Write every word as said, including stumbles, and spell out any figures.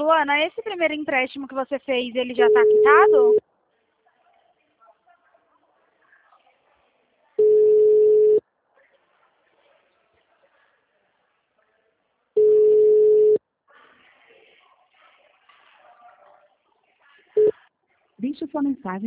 Luana, esse primeiro empréstimo que você fez, ele já está quitado? Deixe sua mensagem